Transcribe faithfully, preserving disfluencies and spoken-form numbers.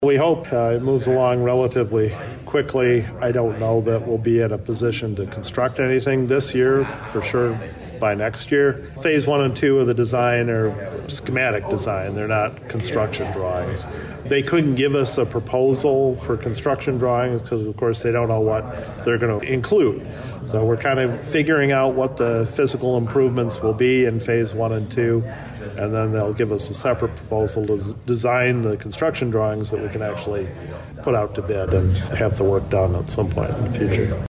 We hope uh, it moves along relatively quickly. I don't know that we'll be in a position to construct anything this year, for sure by next year. Phase one and two of the design are schematic design. They're not construction drawings. They couldn't give us a proposal for construction drawings because, of course, they don't know what they're going to include. So we're kind of figuring out what the physical improvements will be in phase one and two, and then they'll give us a separate proposal to design the construction drawings that we can actually put out to bid and have the work done at some point in the future.